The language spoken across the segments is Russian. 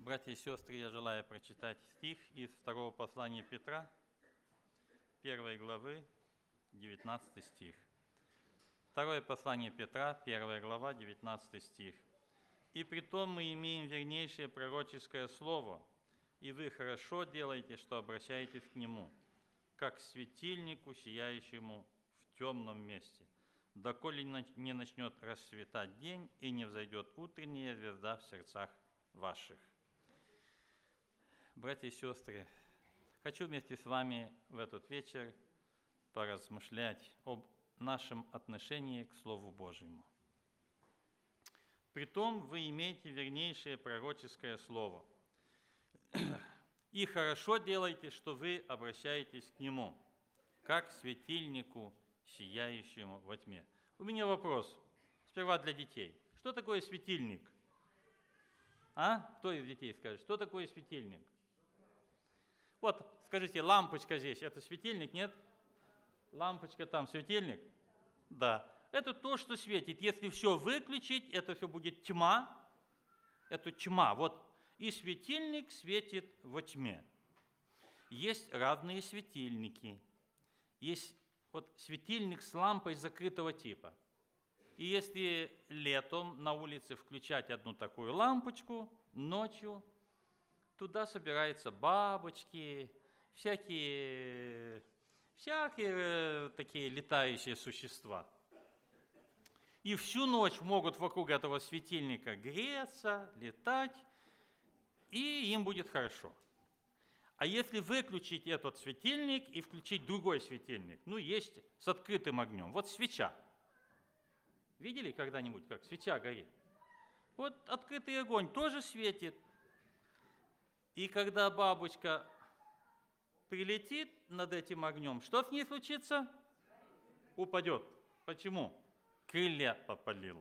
Братья и сестры, я желаю прочитать стих из второго послания Петра, 1 главы, 19 стих. Второе послание Петра, 1 глава, 19 стих. «И притом мы имеем вернейшее пророческое слово, и вы хорошо делаете, что обращаетесь к нему, как к светильнику, сияющему в темном месте, доколе не начнет расцветать день и не взойдет утренняя звезда в сердцах ваших». Братья и сестры, хочу вместе с вами в этот вечер поразмышлять об нашем отношении к Слову Божьему. «Притом вы имеете вернейшее пророческое слово, и хорошо делаете, что вы обращаетесь к нему, как к светильнику, сияющему во тьме». У меня вопрос, сперва для детей. Что такое светильник? Кто из детей скажет, что такое светильник? Вот, скажите, лампочка здесь, это светильник, нет? Лампочка там, светильник? Да. Это то, что светит. Если все выключить, это все будет тьма. Это тьма. Вот. И светильник светит во тьме. Есть разные светильники. Есть вот светильник с лампой закрытого типа. И если летом на улице включать одну такую лампочку, ночью туда собираются бабочки, всякие такие летающие существа. И всю ночь могут вокруг этого светильника греться, летать, и им будет хорошо. А если выключить этот светильник и включить другой светильник, есть с открытым огнем, вот свеча. Видели когда-нибудь, как свеча горит? Вот открытый огонь тоже светит. И когда бабочка прилетит над этим огнем, что с ней случится? Упадет. Почему? Крылья попалило.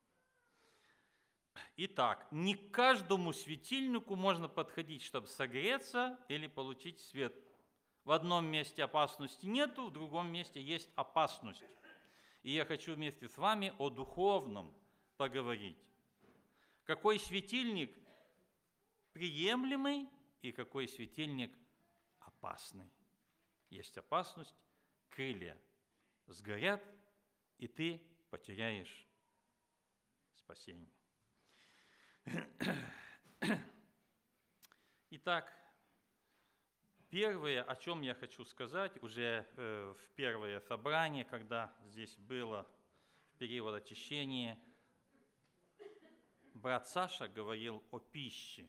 Итак, не к каждому светильнику можно подходить, чтобы согреться или получить свет. В одном месте опасности нету, в другом месте есть опасность. И я хочу вместе с вами о духовном поговорить. Какой светильник приемлемый и какой светильник опасный. Есть опасность, крылья сгорят, и ты потеряешь спасение. Итак, первое, о чем я хочу сказать, уже в первое собрание, когда здесь было в период очищения, брат Саша говорил о пище.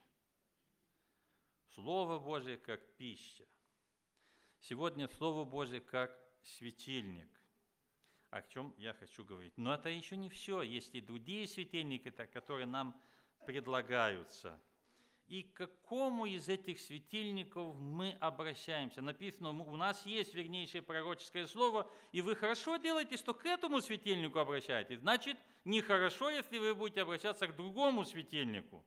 Слово Божие как пища. Сегодня Слово Божие как светильник. О чем я хочу говорить. Но это еще не все. Есть и другие светильники, которые нам предлагаются. И к какому из этих светильников мы обращаемся? Написано, у нас есть вернейшее пророческое слово, и вы хорошо делаете, что к этому светильнику обращаетесь. Значит, нехорошо, если вы будете обращаться к другому светильнику.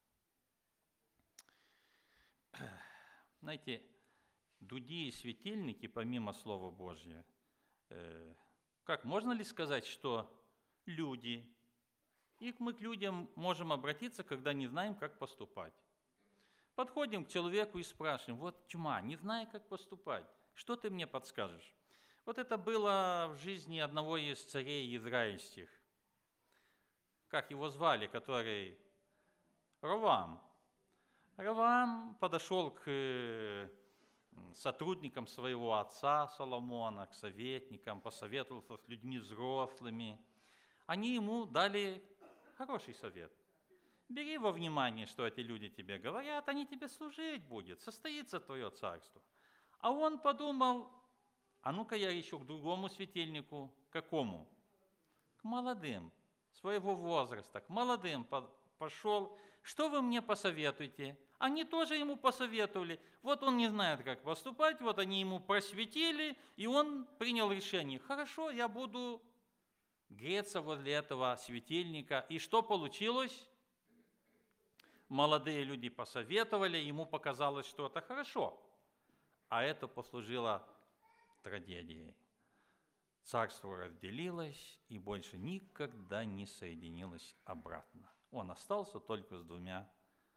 Знаете, другие светильники, помимо Слова Божьего, можно ли сказать, что люди, и мы к людям можем обратиться, когда не знаем, как поступать? Подходим к человеку и спрашиваем, вот тьма, не знаю, как поступать, что ты мне подскажешь? Вот это было в жизни одного из царей израильских. Как его звали, который? Ровоам. Ровоам подошел к сотрудникам своего отца Соломона, к советникам, посоветовался с людьми взрослыми. Они ему дали хороший совет. Бери во внимание, что эти люди тебе говорят, они тебе служить будут, состоится твое царство. А он подумал, а ну-ка я еще к другому светильнику. Какому? К молодым, своего возраста, к молодым пошел. Что вы мне посоветуете? Они тоже ему посоветовали. Вот он не знает, как поступать, вот они ему просветили, и он принял решение. Хорошо, я буду греться возле этого светильника. И что получилось? Молодые люди посоветовали, ему показалось, что это хорошо. А это послужило трагедией. Царство разделилось и больше никогда не соединилось обратно. Он остался только с двумя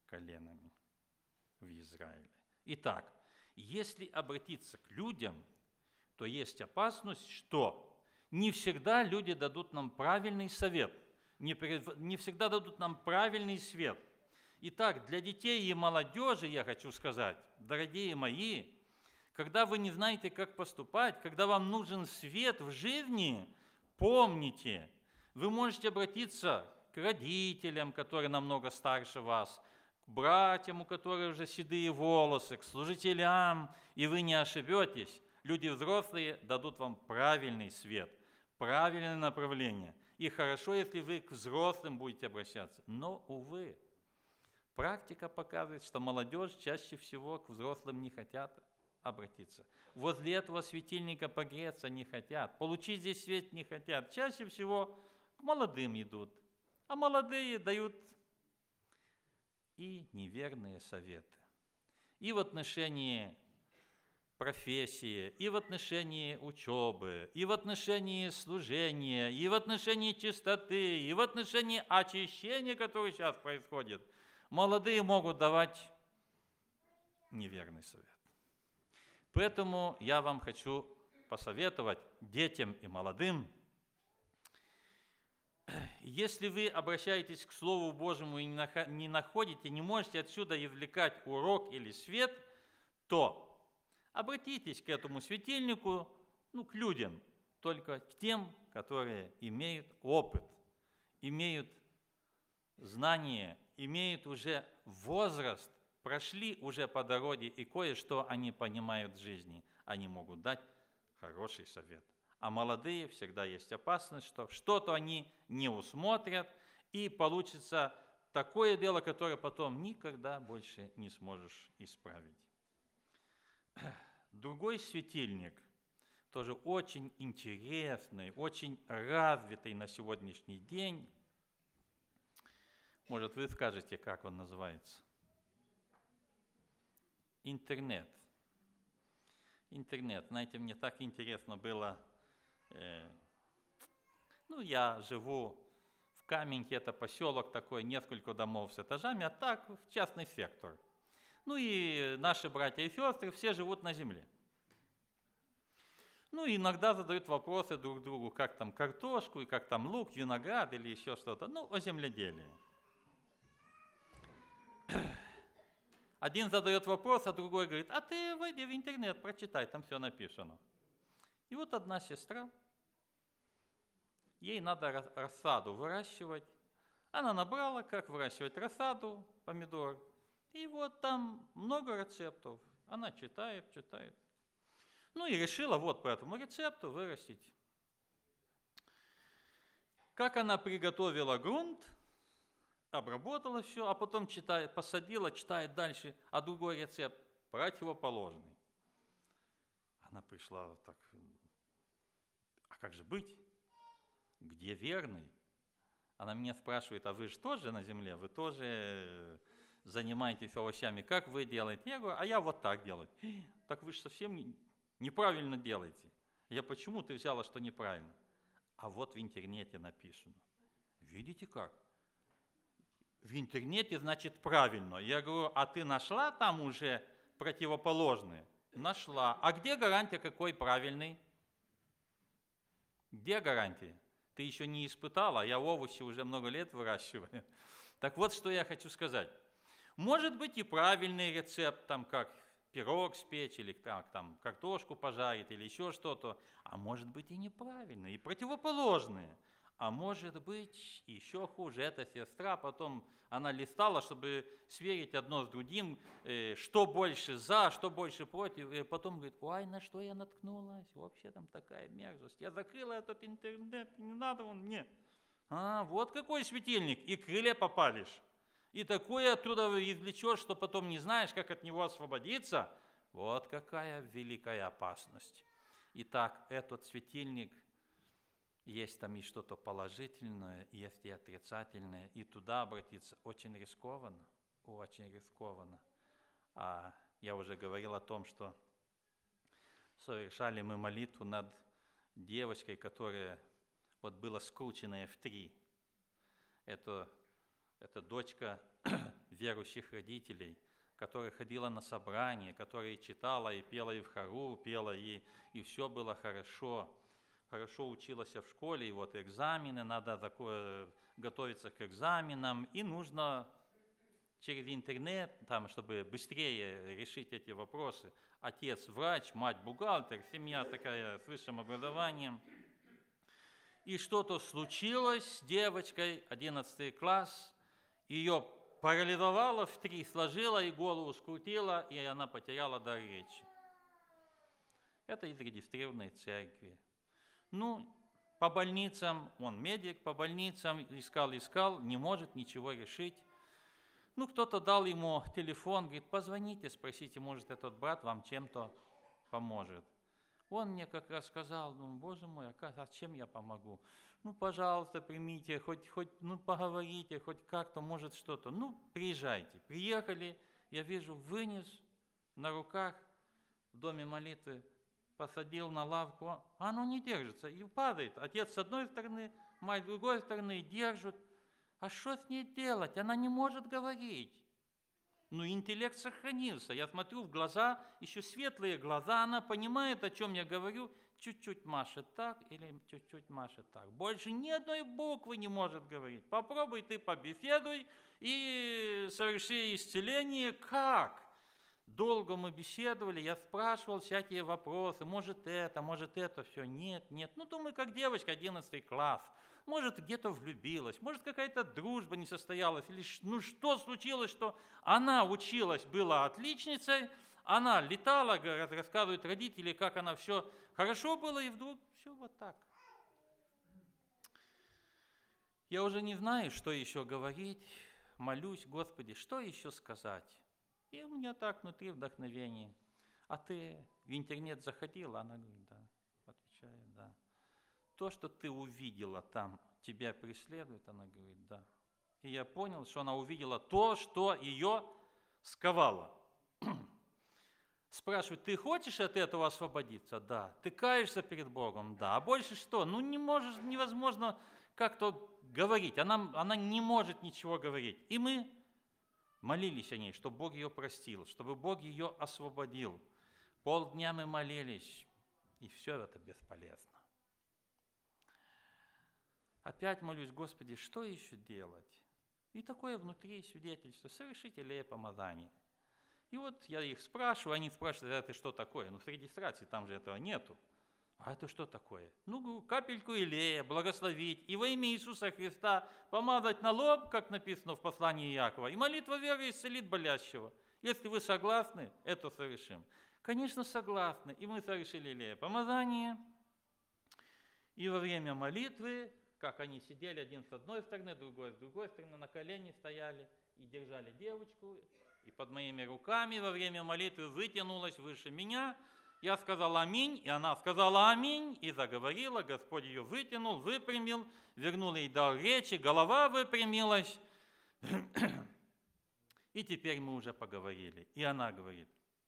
коленами в Израиле. Итак, если обратиться к людям, то есть опасность, что не всегда люди дадут нам правильный совет, не всегда дадут нам правильный свет. Итак, для детей и молодежи я хочу сказать, дорогие мои, когда вы не знаете, как поступать, когда вам нужен свет в жизни, помните, вы можете обратиться к родителям, которые намного старше вас, к братьям, у которых уже седые волосы, к служителям, и вы не ошибетесь. Люди взрослые дадут вам правильный свет, правильное направление. И хорошо, если вы к взрослым будете обращаться. Но, увы, практика показывает, что молодежь чаще всего к взрослым не хотят обратиться. Возле этого светильника погреться не хотят, получить здесь свет не хотят. Чаще всего к молодым идут, а молодые дают и неверные советы. И в отношении профессии, и в отношении учебы, и в отношении служения, и в отношении чистоты, и в отношении очищения, которое сейчас происходит, молодые могут давать неверный совет. Поэтому я вам хочу посоветовать детям и молодым, если вы обращаетесь к Слову Божьему и не находите, не можете отсюда извлекать урок или свет, то обратитесь к этому светильнику, к людям, только к тем, которые имеют опыт, имеют знания, имеют уже возраст, прошли уже по дороге, и кое-что они понимают в жизни. Они могут дать хороший совет. А молодые всегда есть опасность, что что-то они не усмотрят, и получится такое дело, которое потом никогда больше не сможешь исправить. Другой светильник, тоже очень интересный, очень развитый на сегодняшний день. Может, вы скажете, как он называется? Интернет. Интернет. Знаете, мне так интересно было. Я живу в Каменке, это поселок такой, несколько домов с этажами, а так в частный сектор. И наши братья и сестры все живут на земле. Иногда задают вопросы друг другу, как там картошку, и как там лук, виноград или еще что-то. О земледелии. Один задает вопрос, а другой говорит, а ты войди в интернет, прочитай, там все написано. И вот одна сестра, ей надо рассаду выращивать. Она набрала, как выращивать рассаду, помидор. И вот там много рецептов. Она читает. И решила вот по этому рецепту вырастить. Как она приготовила грунт, обработала все, а потом посадила, читает дальше, а другой рецепт противоположный. Она пришла так, а как же быть? Где верный? Она меня спрашивает, а вы же тоже на земле, вы тоже занимаетесь овощами, как вы делаете? Я говорю, а я вот так делаю. Так вы же совсем неправильно делаете. Я почему ты взяла, что неправильно? А вот в интернете написано. Видите как? В интернете, значит, правильно. Я говорю, а ты нашла там уже противоположные? Нашла. А где гарантия, какой правильный? Где гарантия? Ты еще не испытала, я овощи уже много лет выращиваю. Так вот, что я хочу сказать. Может быть и правильный рецепт, там как пирог спечь, или как там картошку пожарить, или еще что-то. А может быть и неправильный, и противоположные. А может быть, еще хуже, эта сестра, потом она листала, чтобы сверить одно с другим, что больше за, что больше против, и потом говорит, ой, на что я наткнулась, вообще там такая мерзость, я закрыла этот интернет, не надо он мне. Вот какой светильник, и крылья попалишь, и такое оттуда извлечешь, что потом не знаешь, как от него освободиться. Вот какая великая опасность. Итак, этот светильник, есть там и что-то положительное, есть и отрицательное, и туда обратиться очень рискованно, очень рискованно. А я уже говорил о том, что совершали мы молитву над девочкой, которая была скрученная в 3. Это дочка верующих родителей, которая ходила на собрания, которая читала и пела и в хору, пела, и все было хорошо. Хорошо училась в школе, и вот экзамены, надо готовиться к экзаменам, и нужно через интернет, там, чтобы быстрее решить эти вопросы. Отец врач, мать бухгалтер, семья такая с высшим образованием. И что-то случилось с девочкой, 11 класс, ее парализовало в 3, сложило и голову скрутило, и она потеряла дар речи. Это из регистрированной церкви. Ну, по больницам, он медик, по больницам искал, не может ничего решить. Ну, кто-то дал ему телефон, говорит, позвоните, спросите, может, этот брат вам чем-то поможет. Он мне как раз сказал, ну, боже мой, а чем я помогу? Ну, пожалуйста, примите, хоть ну, поговорите, хоть как-то, может, что-то. Ну, приезжайте. Приехали, я вижу, вынес на руках в доме молитвы, посадил на лавку, а оно не держится и падает. Отец с одной стороны, мать с другой стороны, держат. А что с ней делать? Она не может говорить. Ну, интеллект сохранился. Я смотрю в глаза, еще светлые глаза, она понимает, о чем я говорю, чуть-чуть машет так или чуть-чуть машет так. Больше ни одной буквы не может говорить. Попробуй ты побеседуй и соверши исцеление. Как? Долго мы беседовали, я спрашивал всякие вопросы, может это, все, нет. Ну, думаю, как девочка, 11 класс. Может, где-то влюбилась, может, какая-то дружба не состоялась, или ну что случилось, что она училась, была отличницей, она летала, рассказывают родители, как она все хорошо было, и вдруг все вот так. Я уже не знаю, что еще говорить, молюсь, Господи, что еще сказать? И у меня так внутри вдохновение. А ты в интернет заходила? Она говорит, да. Отвечает, да. То, что ты увидела там, тебя преследует? Она говорит, да. И я понял, что она увидела то, что ее сковало. Спрашивают, ты хочешь от этого освободиться? Да. Ты каешься перед Богом? Да. А больше что? Ну, невозможно как-то говорить. Она не может ничего говорить. И мы молились о ней, чтобы Бог ее простил, чтобы Бог ее освободил. Полдня мы молились, и все это бесполезно. Опять молюсь, Господи, что еще делать? И такое внутри свидетельство, совершите ли помазание. И вот я их спрашиваю, они спрашивают, это что такое? Ну, с регистрацией там же этого нету. А это что такое? Ну, капельку илея, благословить, и во имя Иисуса Христа помазать на лоб, как написано в послании Иакова, и молитва веры исцелит болящего. Если вы согласны, это совершим. Конечно, согласны. И мы совершили илея помазание, и во время молитвы, как они сидели, один с одной стороны, другой с другой стороны, на колени стояли и держали девочку, и под моими руками во время молитвы вытянулась выше меня. Я сказал аминь, и она сказала аминь, и заговорила, Господь ее вытянул, выпрямил, вернул ей дар речи, голова выпрямилась. И теперь мы уже поговорили. И она говорит,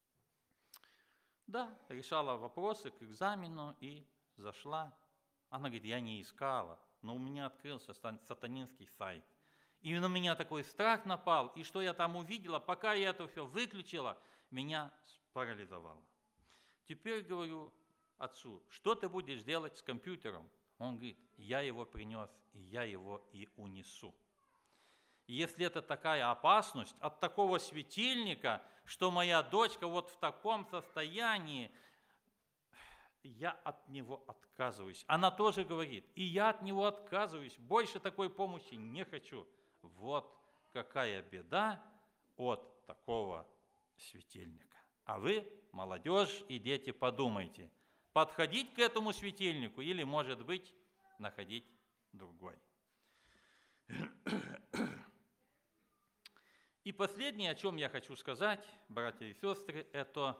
да, решала вопросы к экзамену и зашла. Она говорит, я не искала, но у меня открылся сатанинский сайт. И на меня такой страх напал, и что я там увидела, пока я это все выключила, меня парализовало. Теперь говорю отцу, что ты будешь делать с компьютером? Он говорит, я его принес, и я его и унесу. И если это такая опасность от такого светильника, что моя дочка вот в таком состоянии, я от него отказываюсь. Она тоже говорит, и я от него отказываюсь, больше такой помощи не хочу. Вот какая беда от такого светильника. А вы, молодежь и дети, подумайте, подходить к этому светильнику или, может быть, находить другой. И последнее, о чем я хочу сказать, братья и сестры, это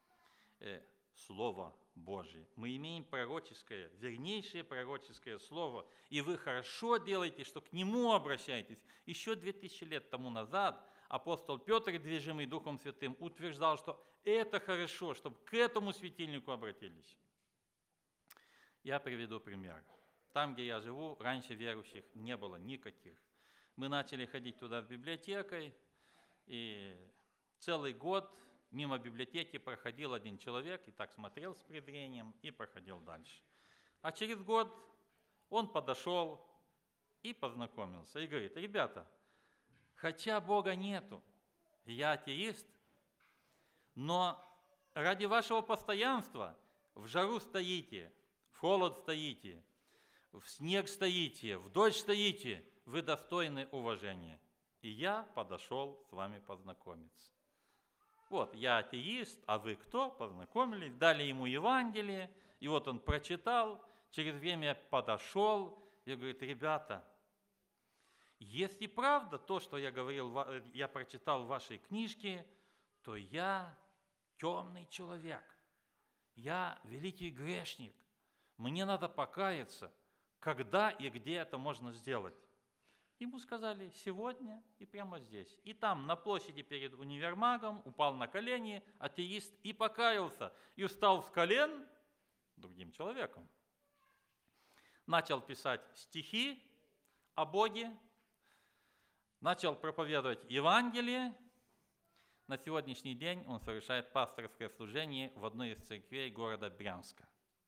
Слово Божие. Мы имеем пророческое, вернейшее пророческое слово, и вы хорошо делаете, что к нему обращаетесь. Еще 2000 лет тому назад апостол Петр, движимый Духом Святым, утверждал, что это хорошо, чтобы к этому светильнику обратились. Я приведу пример. Там, где я живу, раньше верующих не было никаких. Мы начали ходить туда с библиотекой, И целый год мимо библиотеки проходил один человек и так смотрел с презрением и проходил дальше. А через год он подошел и познакомился. И говорит: ребята, хотя Бога нету, я атеист, но ради вашего постоянства в жару стоите, в холод стоите, в снег стоите, в дождь стоите, вы достойны уважения. И я подошел с вами познакомиться. Вот, я атеист, а вы кто? Познакомились, дали ему Евангелие, и вот он прочитал, через время подошел и говорит: ребята, если правда то, что я говорил, я прочитал в вашей книжке, то я темный человек, я великий грешник, мне надо покаяться. Когда и где это можно сделать? Ему сказали: сегодня и прямо здесь. И там, на площади перед универмагом, упал на колени атеист и покаялся. И встал с колен другим человеком. Начал писать стихи о Боге, начал проповедовать Евангелие. На сегодняшний день он совершает пасторское служение в одной из церквей города Брянска.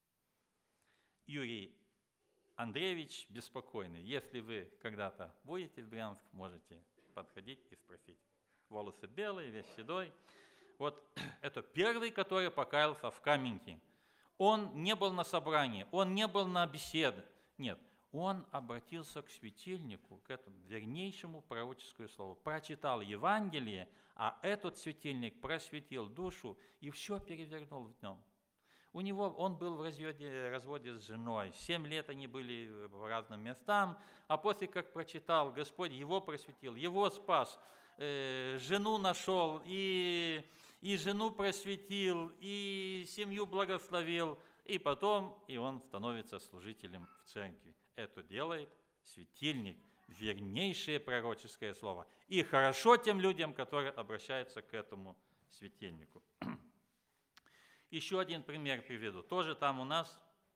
Юрий Андреевич беспокойный. Если вы когда-то будете в Брянск, можете подходить и спросить. Волосы белые, весь седой. Вот это первый, который покаялся в Каменке. Он не был на собрании, он не был на беседе. Нет, он обратился к светильнику, к этому вернейшему пророческому слову. Прочитал Евангелие, а этот светильник просветил душу и все перевернул в нем. Он был в разводе с женой. 7 лет они были в разным местам, а после как прочитал, Господь его просветил, его спас, жену нашел, и жену просветил, и семью благословил, и потом и он становится служителем в церкви. Это делает светильник, вернейшее пророческое слово. И хорошо тем людям, которые обращаются к этому светильнику. Еще один пример приведу. Тоже там у нас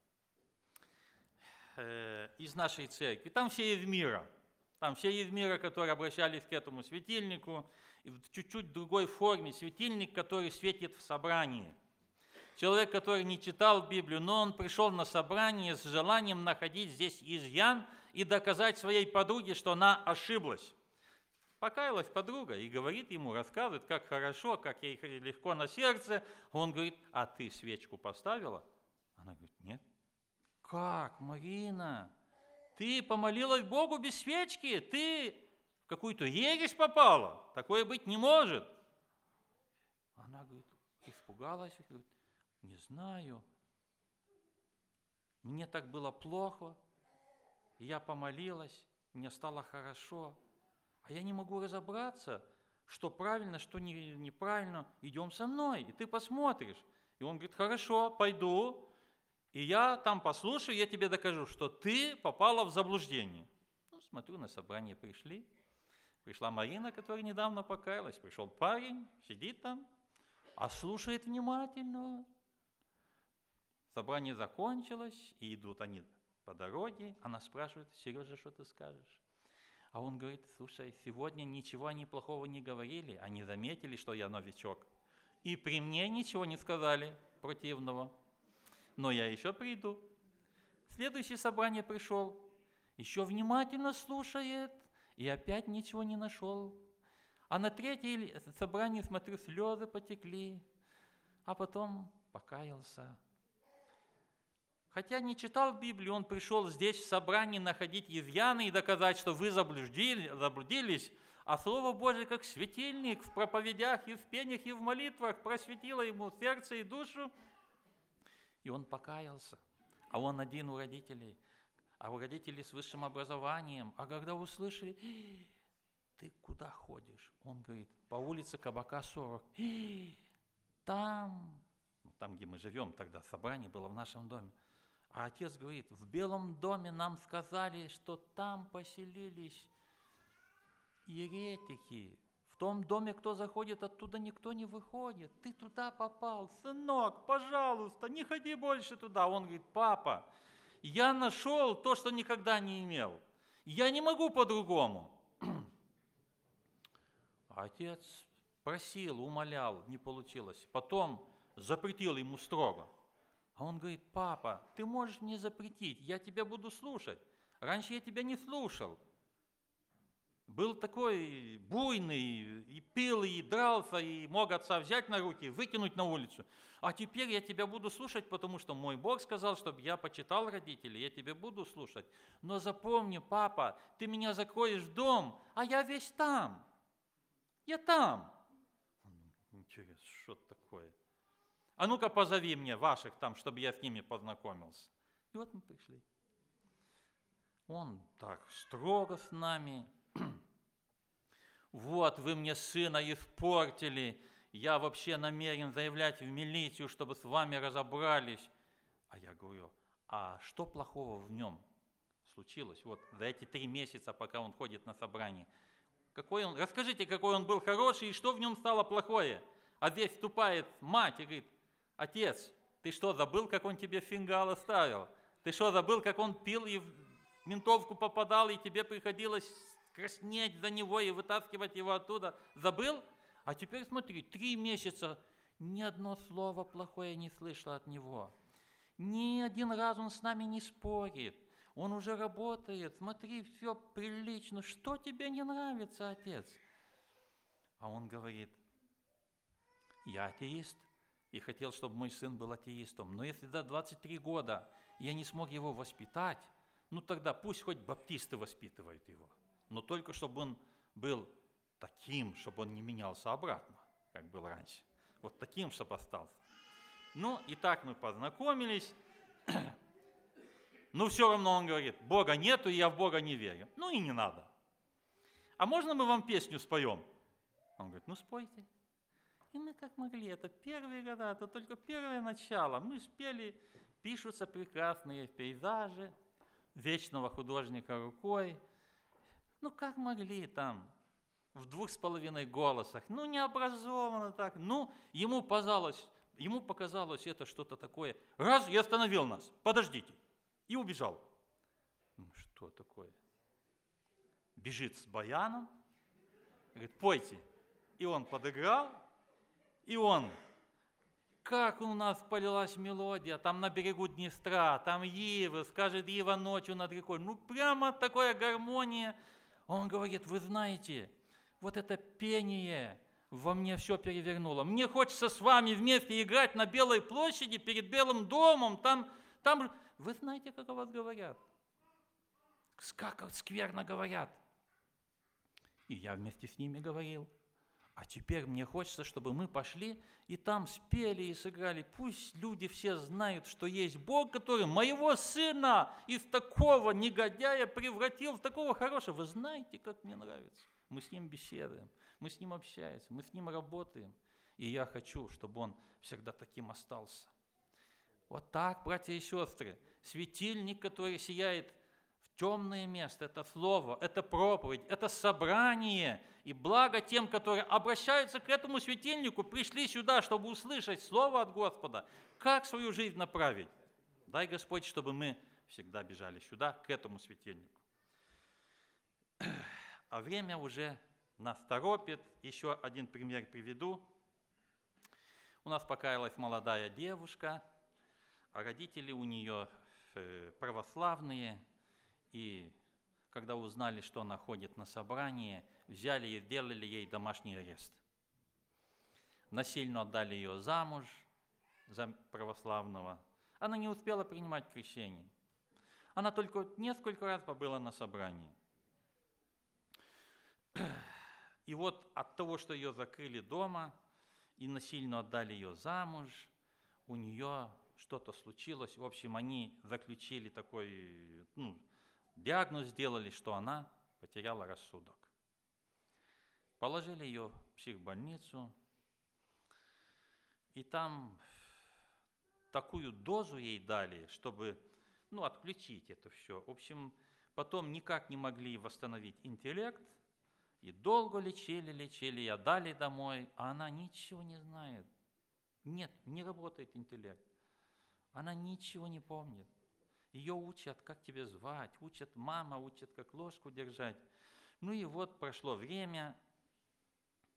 из нашей церкви. Там все из мира. Там все из мира, которые обращались к этому светильнику. И в чуть-чуть другой форме. Светильник, который светит в собрании. Человек, который не читал Библию, но он пришел на собрание с желанием находить здесь изъян и доказать своей подруге, что она ошиблась. Покаялась подруга и говорит ему, рассказывает, как хорошо, как ей легко на сердце. Он говорит: а ты свечку поставила? Она говорит: нет. Как, Марина? Ты помолилась Богу без свечки? Ты в какую-то ересь попала? Такое быть не может. Она говорит, испугалась, говорит: не знаю. Мне так было плохо. Я помолилась, мне стало хорошо. А я не могу разобраться, что правильно, что неправильно. Идем со мной, и ты посмотришь. И он говорит: хорошо, пойду, и я там послушаю, я тебе докажу, что ты попала в заблуждение. Ну, смотрю, на собрание пришли. Пришла Марина, которая недавно покаялась. Пришел парень, сидит там, а слушает внимательно. Собрание закончилось, и идут они по дороге. Она спрашивает: Сережа, что ты скажешь? А он говорит: слушай, сегодня ничего они плохого не говорили, они заметили, что я новичок. И при мне ничего не сказали противного. Но я еще приду. Следующее собрание пришел, еще внимательно слушает, и опять ничего не нашел. А на третье собрание, смотрю, слезы потекли, а потом покаялся. Хотя не читал Библию, он пришел здесь в собрании находить изъяны и доказать, что вы заблудились, а Слово Божие, как светильник в проповедях и в пениях и в молитвах, просветило ему сердце и душу, и он покаялся. А он один у родителей, а у родителей с высшим образованием. А когда услышали: ты куда ходишь? Он говорит: по улице Кабака 40. Там, где мы живем тогда, собрание было в нашем доме. А отец говорит: в Белом доме нам сказали, что там поселились еретики. В том доме, кто заходит, оттуда никто не выходит. Ты туда попал. Сынок, пожалуйста, не ходи больше туда. Он говорит: папа, я нашел то, что никогда не имел. Я не могу по-другому. А отец просил, умолял, не получилось. Потом запретил ему строго. А он говорит: папа, ты можешь мне запретить, я тебя буду слушать. Раньше я тебя не слушал. Был такой буйный, и пил, и дрался, и мог отца взять на руки, выкинуть на улицу. А теперь я тебя буду слушать, потому что мой Бог сказал, чтобы я почитал родителей, я тебя буду слушать. Но запомни, папа, ты меня закроешь в дом, а я весь там. Я там. Интересно, что такое? А ну-ка позови мне ваших там, чтобы я с ними познакомился. И вот мы пришли. Он так строго с нами. Вот, вы мне сына испортили, я вообще намерен заявлять в милицию, чтобы с вами разобрались. А я говорю: а что плохого в нем случилось вот за эти 3 месяца, пока он ходит на собрание? Расскажите, какой он был хороший и что в нем стало плохое? А здесь вступает мать и говорит: отец, ты что, забыл, как он тебе фингал оставил? Ты что, забыл, как он пил и в ментовку попадал, и тебе приходилось краснеть за него и вытаскивать его оттуда? Забыл? А теперь смотри, 3 месяца ни одно слово плохое не слышала от него. Ни один раз он с нами не спорит. Он уже работает. Смотри, все прилично. Что тебе не нравится, отец? А он говорит: я атеист и хотел, чтобы мой сын был атеистом. Но если до 23 года я не смог его воспитать, ну тогда пусть хоть баптисты воспитывают его. Но только чтобы он был таким, чтобы он не менялся обратно, как был раньше. Вот таким, чтобы остался. Ну, и так мы познакомились. Но все равно он говорит: Бога нету, и я в Бога не верю. Ну и не надо. А можно мы вам песню споем? Он говорит: ну спойте. И мы как могли, это первые года, это только первое начало. Мы спели, пишутся прекрасные пейзажи, вечного художника рукой. Ну как могли там, в 2,5 голосах, ну необразованно так. Ну, ему показалось это что-то такое. Раз и остановил нас: подождите. И убежал. Ну что такое? Бежит с баяном, говорит: пойте. И он подыграл, и он, как у нас полилась мелодия, там на берегу Днестра, там ивы, скажет ива ночью над рекой. Ну прямо такая гармония. Он говорит: вы знаете, вот это пение во мне все перевернуло. Мне хочется с вами вместе играть на Белой площади перед Белым домом. Там, вы знаете, как о вас говорят? Как скверно говорят. И я вместе с ними говорил. А теперь мне хочется, чтобы мы пошли и там спели и сыграли. Пусть люди все знают, что есть Бог, который моего сына из такого негодяя превратил в такого хорошего. Вы знаете, как мне нравится. Мы с ним беседуем, мы с ним общаемся, мы с ним работаем. И я хочу, чтобы он всегда таким остался. Вот так, братья и сестры, светильник, который сияет в темное место, это слово, это проповедь, это собрание. И благо тем, которые обращаются к этому светильнику, пришли сюда, чтобы услышать слово от Господа, как свою жизнь направить. Дай, Господь, чтобы мы всегда бежали сюда, к этому светильнику. А время уже нас торопит. Еще один пример приведу. У нас покаялась молодая девушка, а родители у нее православные, и когда узнали, что она ходит на собрание, взяли и сделали ей домашний арест. Насильно отдали ее замуж за православного. Она не успела принимать крещение. Она только несколько раз побыла на собрании. И вот от того, что ее закрыли дома и насильно отдали ее замуж, у нее что-то случилось. В общем, они заключили такой, диагноз сделали, что она потеряла рассудок. Положили ее в психбольницу, и там такую дозу ей дали, чтобы отключить это все. В общем, потом никак не могли восстановить интеллект, и долго лечили, и отдали домой, а она ничего не знает. Нет, не работает интеллект. Она ничего не помнит. Ее учат, как тебя звать, учат мама, учат, как ложку держать. Ну и вот прошло время,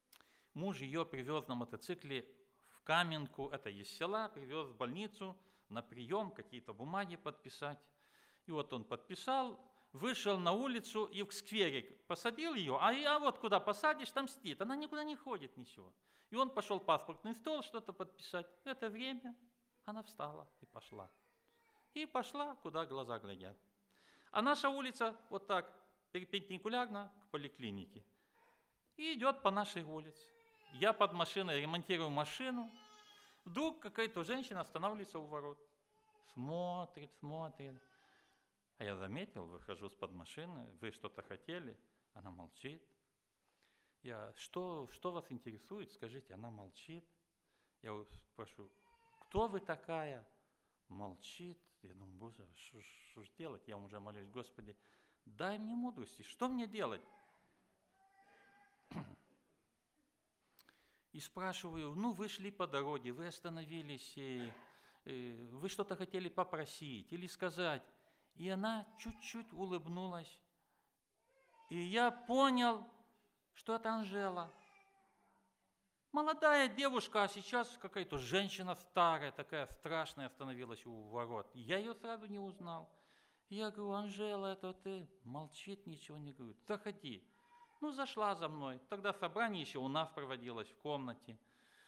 Муж ее привез на мотоцикле в Каменку, это из села, привез в больницу на прием, какие-то бумаги подписать. И вот он подписал, вышел на улицу и в сквере посадил ее, а вот куда посадишь, там сидит. Она никуда не ходит, ничего. И он пошел в паспортный стол что-то подписать. В это время она встала и пошла. И пошла, куда глаза глядят. А наша улица вот так, перпендикулярно к поликлинике. И идет по нашей улице. Я под машиной ремонтирую машину. Вдруг какая-то женщина останавливается у ворот. Смотрит, смотрит. А я заметил, выхожу с-под машины, вы что-то хотели? Она молчит. Я, что вас интересует? Скажите, она молчит. Я спрошу, кто вы такая? Молчит. Я думаю, Боже, что ж делать? Я уже молюсь, Господи, дай мне мудрости, что мне делать? И спрашиваю, вы шли по дороге, вы остановились, вы что-то хотели попросить или сказать. И она чуть-чуть улыбнулась. И я понял, что это Анжела. Молодая девушка, а сейчас какая-то женщина старая, такая страшная, остановилась у ворот. Я ее сразу не узнал. Я говорю, Анжела, это ты? Молчит, ничего не говорит. Заходи. Зашла за мной. Тогда собрание еще у нас проводилось в комнате.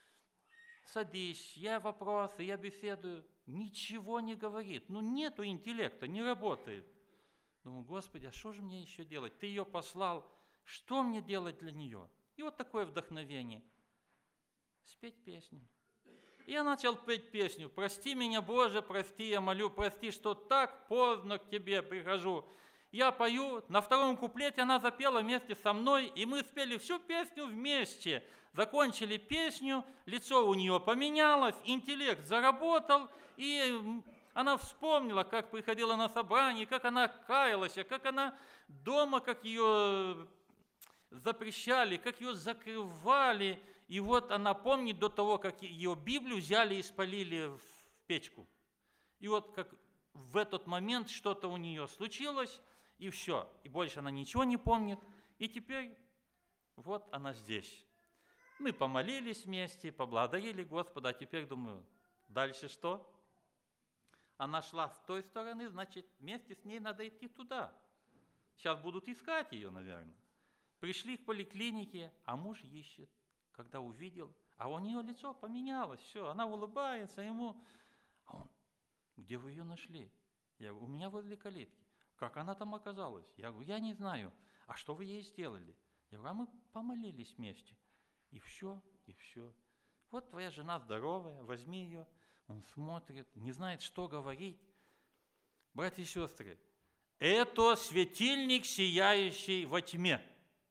Садись, я вопросы, я беседую. Ничего не говорит. Нету интеллекта, не работает. Думаю, Господи, а что же мне еще делать? Ты ее послал, что мне делать для нее? И вот такое вдохновение. Спеть песню. Я начал петь песню. Прости меня, Боже, прости, я молю, прости, что так поздно к тебе прихожу. Я пою, на втором куплете она запела вместе со мной, и мы спели всю песню вместе. Закончили песню, лицо у нее поменялось, интеллект заработал, и она вспомнила, как приходила на собрание, как она каялась, как она дома, как ее запрещали, как ее закрывали. И вот она помнит до того, как ее Библию взяли и спалили в печку. И вот как в этот момент что-то у нее случилось, и все. И больше она ничего не помнит. И теперь вот она здесь. Мы помолились вместе, поблагодарили Господа, а теперь думаю, дальше что? Она шла с той стороны, значит, вместе с ней надо идти туда. Сейчас будут искать ее, наверное. Пришли к поликлинике, а муж ищет. Когда увидел, а у нее лицо поменялось, все, она улыбается ему. А он, где вы ее нашли? Я говорю, у меня возле калитки. Как она там оказалась? Я говорю, я не знаю. А что вы ей сделали? Я говорю, а мы помолились вместе. И все, и все. Вот твоя жена здоровая, возьми ее. Он смотрит, не знает, что говорить. Братья и сестры, это светильник, сияющий во тьме.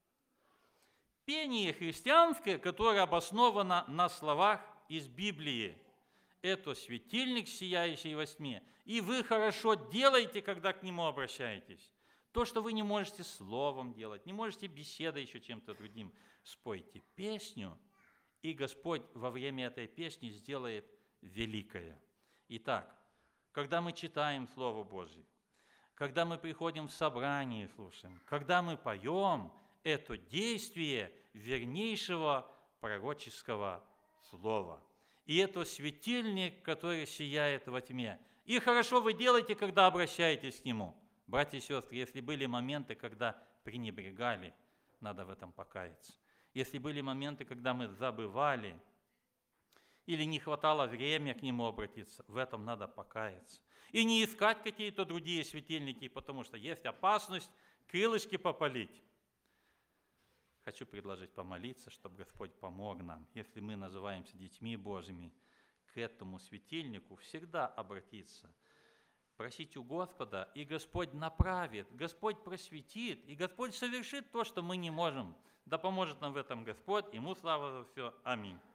Пение христианское, которое обосновано на словах из Библии. Это светильник, сияющий во тьме. И вы хорошо делаете, когда к нему обращаетесь. То, что вы не можете словом делать, не можете беседой еще чем-то другим, спойте песню, и Господь во время этой песни сделает великое. Итак, когда мы читаем Слово Божие, когда мы приходим в собрание и слушаем, когда мы поем, это действие вернейшего пророческого слова. И это светильник, который сияет во тьме. И хорошо вы делаете, когда обращаетесь к нему. Братья и сестры, если были моменты, когда пренебрегали, надо в этом покаяться. Если были моменты, когда мы забывали, или не хватало времени к нему обратиться, в этом надо покаяться. И не искать какие-то другие светильники, потому что есть опасность крылышки попалить. Хочу предложить помолиться, чтобы Господь помог нам, если мы называемся детьми Божьими, к этому светильнику всегда обратиться. Просить у Господа, и Господь направит, Господь просветит, и Господь совершит то, что мы не можем. Да поможет нам в этом Господь, Ему слава за все. Аминь.